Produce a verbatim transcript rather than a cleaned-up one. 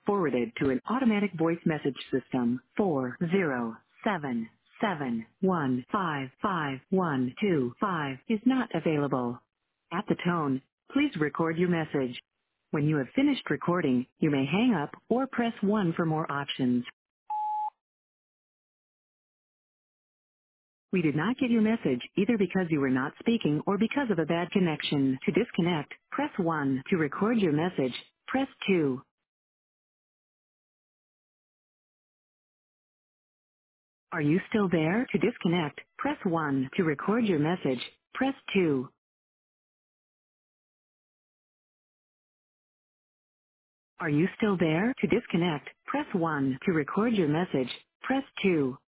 forwarded to an automatic voice message system. four zero seven seven one five five one two five is not available. At the tone, please record your message. When you have finished recording, you may hang up or press one for more options. We did not get your message either because you were not speaking or because of a bad connection. To disconnect, press one. To record your message, press two. Are you still there? To disconnect, press one. To record your message, press two. Are you still there? To disconnect, press one. To record your message, press two.